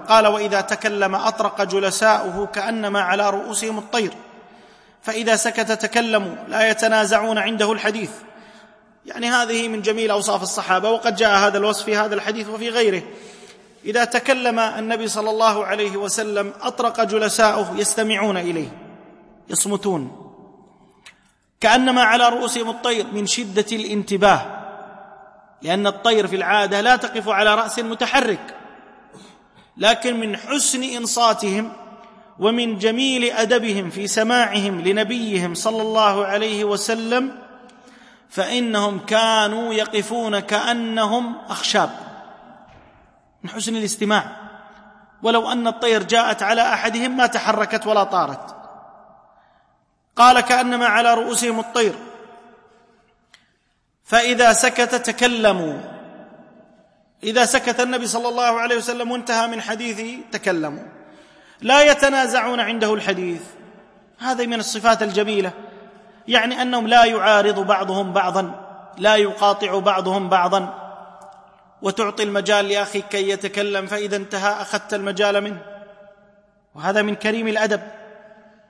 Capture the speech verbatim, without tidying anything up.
قال: وإذا تكلم أطرق جلساؤه كأنما على رؤوسهم الطير، فإذا سكت تكلموا لا يتنازعون عنده الحديث. يعني هذه من جميل أوصاف الصحابة، وقد جاء هذا الوصف في هذا الحديث وفي غيره. إذا تكلم النبي صلى الله عليه وسلم أطرق جلساؤه يستمعون إليه، يصمتون كأنما على رؤوسهم الطير، من شدة الانتباه، لأن الطير في العادة لا تقف على رأس متحرك، لكن من حسن إنصاتهم ومن جميل أدبهم في سماعهم لنبيهم صلى الله عليه وسلم، فإنهم كانوا يقفون كأنهم أخشاب من حسن الاستماع، ولو أن الطير جاءت على أحدهم ما تحركت ولا طارت. قال: كأنما على رؤوسهم الطير، فإذا سكت تكلموا. إذا سكت النبي صلى الله عليه وسلم وانتهى من حديثه تكلموا، لا يتنازعون عنده الحديث. هذا من الصفات الجميلة، يعني أنهم لا يعارض بعضهم بعضا، لا يقاطع بعضهم بعضا، وتعطي المجال لأخيك كي يتكلم، فإذا انتهى أخذت المجال منه، وهذا من كريم الأدب.